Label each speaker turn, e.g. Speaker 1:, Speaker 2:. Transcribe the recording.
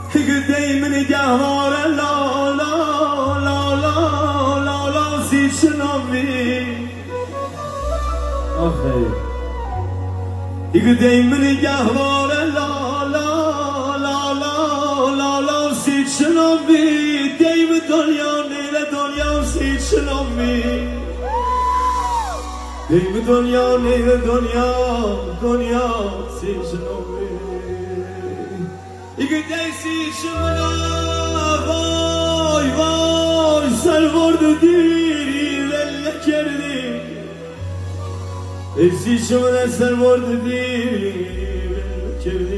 Speaker 1: قدی من گهوار لا لا لا لا لا لا سی شنامی آخه قدی من گهوار لا لا لا لا لا لا سی شنامی دیم دنیا نیل دنیا سی شنامی دیم دنیا نیل دنیا دنیا سی شنامی قدی شمنا وای وای سرورد دیری لله کردی سی شمنا سرورد دیری لله کردی